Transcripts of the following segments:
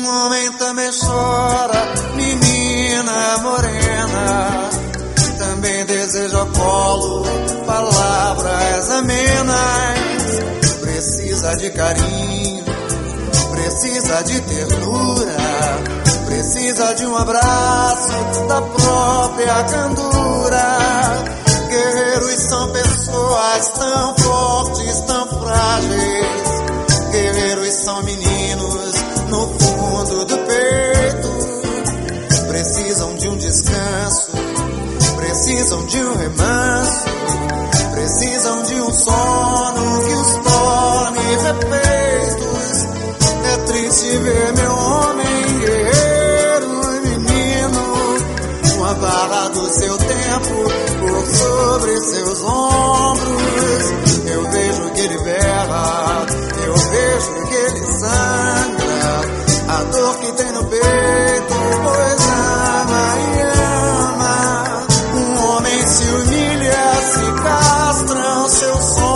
homem também chora, menina morena, também deseja colo, palavras amenas. Precisa de carinho, precisa de ternura, precisa de um abraço da própria candura. Guerreiros são pessoas tão fortes, tão frágeis. Guerreiros são meninos no fundo do peito. Precisam de um descanso, precisam de um remanso, precisam de um sono que os torne refeitos. É triste ver meu homem guerreiro e menino com a barra do seu tempo por sobre seus ombros. Eu vejo que ele berra, eu vejo que ele sangra, a dor que tem no peito, pois ama e ama. Um homem se humilha, se castram seu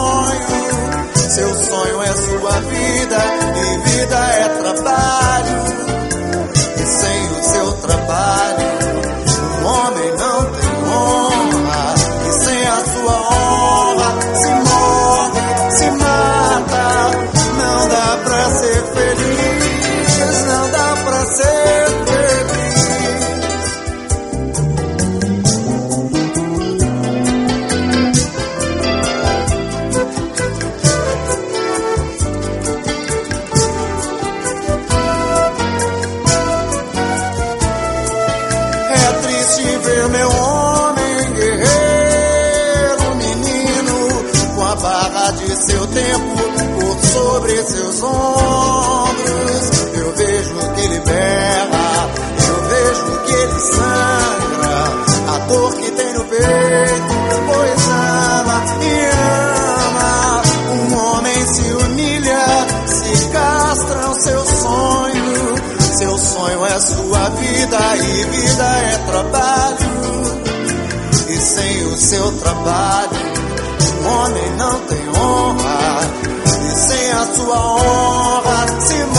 sonho é sua vida, e vida é trabalho, e sem o seu trabalho, um homem não tem honra, e sem a sua honra, se morre, se mata. Não dá pra ser feliz, não dá pra ser feliz. É triste ver meu homem guerreiro, menino, com a barra de seu tempo por sobre seus ombros. Eu vejo que ele berra, eu vejo que ele sangra, a dor que tem no peito, pois ama e ama. Um homem se humilha, se castram seu sonho é sua vida, e vida é trabalho, e sem o seu trabalho, um homem não tem honra, e sem a sua honra se